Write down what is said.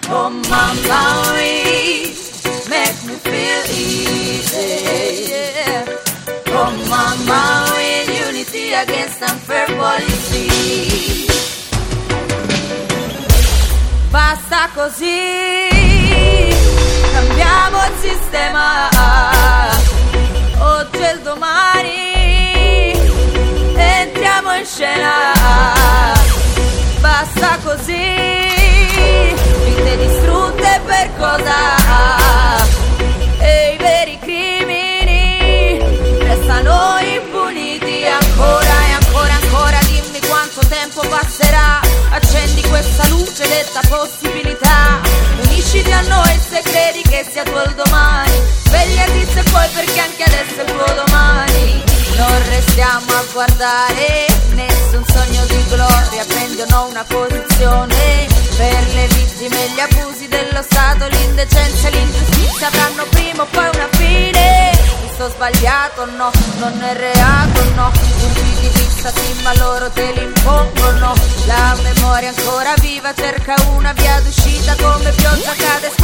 Oh mama, make me feel easy. Oh mama, in unity against unfair policy. Basta così, cambiamo il sistema. Oggi e il domani entriamo in scena. Basta così, vite distrutte per cosa? E i veri crimini restano impuniti. Ancora e ancora, ancora, dimmi quanto tempo passerà. Accendi questa luce, detta possibilità. Unisciti a noi se credi che sia tuo il domani. Svegliati se puoi, perché anche adesso è il tuo domani. Non restiamo a guardare nessun sogno di gloria. Prendi o no una posizione per le vittime e gli abusi dello Stato. L'indecenza e l'ingiustizia avranno prima o poi una fine. Sto sbagliato, no, non è reato, no. Punti di vista sì, ma loro te li impongono. La memoria ancora viva cerca una via d'uscita. Come pioggia cade